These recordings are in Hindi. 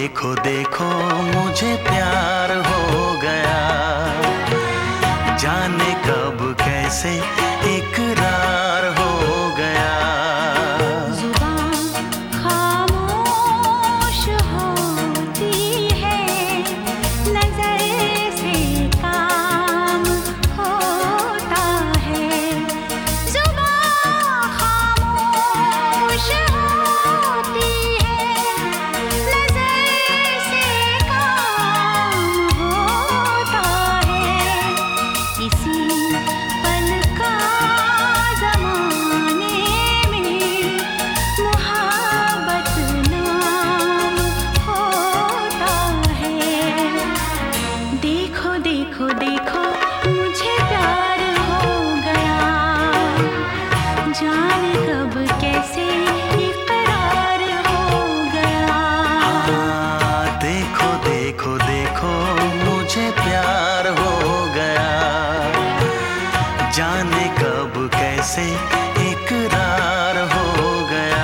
देखो देखो मुझे प्यार हो गया, जाने कब कैसे इकरार हो गया। जुबान खामोश होती है, नजर से काम होता है। जुबान खामोश होती है, नजर से काम होता है। इसी पल का ज़माने में मोहब्बत नाम होता है। देखो देखो देखो मुझे प्यार हो गया, जाने कब कैसे इकरार हो गया। हाँ, देखो देखो देखो मुझे प्यार हो गया, जाने कब कैसे इकरार हो गया।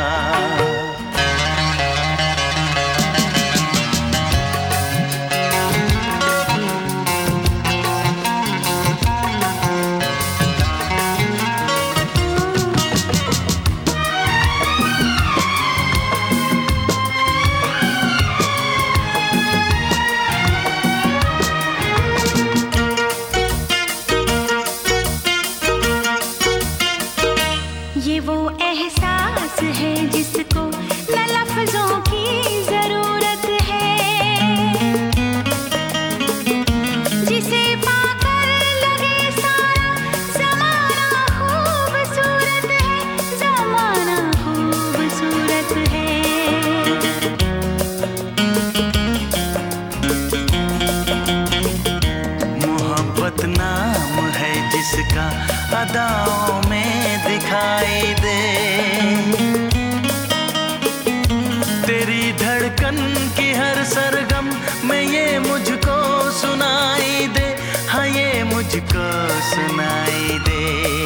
ये वो एहसास है जिसको न लफ्जों की जरूरत है, जिसे पाकर लगे सारा ज़माना खूबसूरत है, ज़माना खूबसूरत है। मोहब्बत नाम है जिसका अदाओं में दिखाई दे, तेरी धड़कन की हर सरगम में ये मुझको सुनाई दे, हाँ ये मुझको सुनाई दे।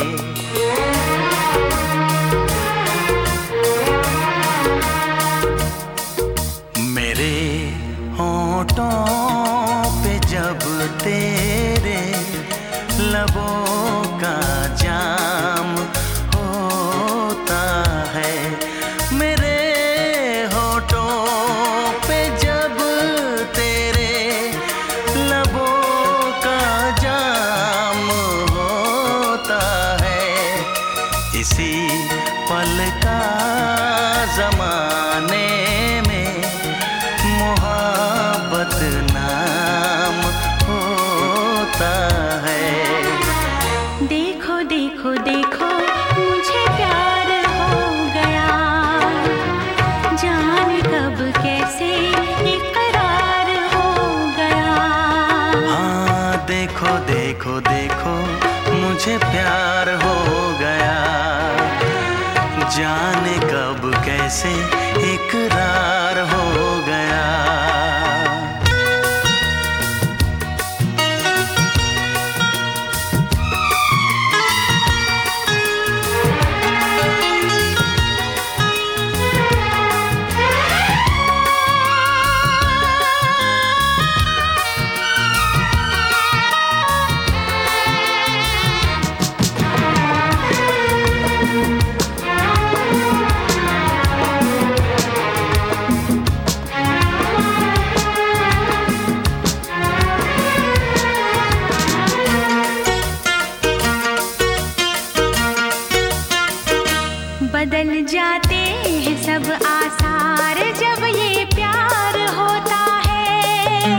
मेरे होठों पे जब तेरे लबों का जाम होता है, मेरे होठों पे जब तेरे लबों का जाम होता है, इसी पल का ज़माने में मोहब्बत नाम होता है। देखो देखो देखो मुझे प्यार हो गया, जाने कब कैसे इकरार हो गया। हाँ, देखो देखो देखो मुझे प्यार हो गया, जाने कब कैसे इकरार हो गया। बदल जाते हैं सब आसार जब ये प्यार होता है,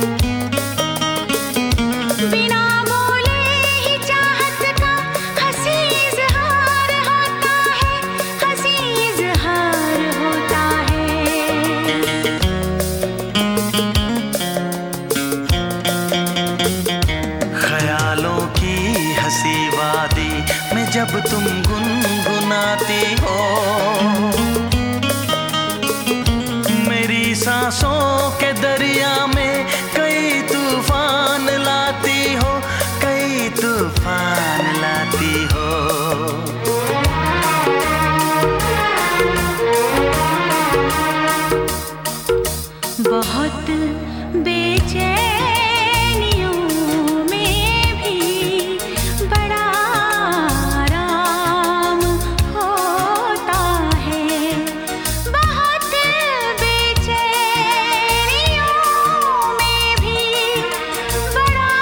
बिना बोले ही चाहत का हंसी इज़हार होता है, हंसी इज़हार होता है। ख्यालों की हंसी वादी में जब तुम गुनगुनाती हो, मेरी सांसों के दरिया में कई तूफान लाती हो, कई तूफान लाती हो। बहुत बेचैनियों में भी बड़ा आराम होता है। बहुत बेचैनियों में भी बड़ा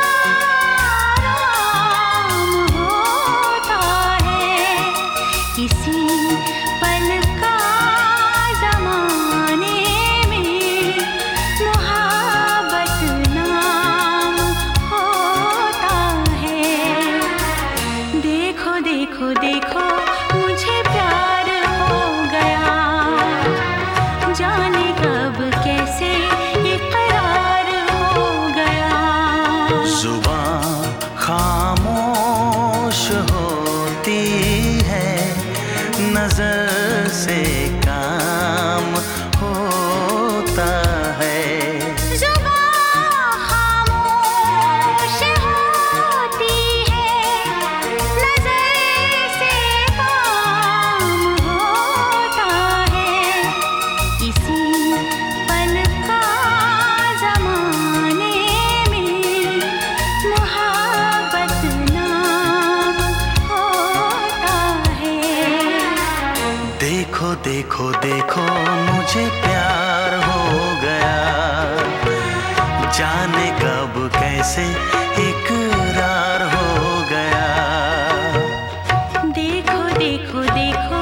आराम होता है। किसी पल का ज़माने में मोहब्बत नाम होता है। देखो देखो देखो मुझे प्यार हो गया, जाने कब कैसे इकरार हो गया। जुबां खामोश होती है, नजर से काम होता है। जुबां खामोश होती है, नजर से काम होता है। इसी पल का ज़माने में मोहब्बत नाम होता है। देखो देखो देखो मुझे प्यार हो गया, जाने कब कैसे इकरार हो गया। देखो देखो देखो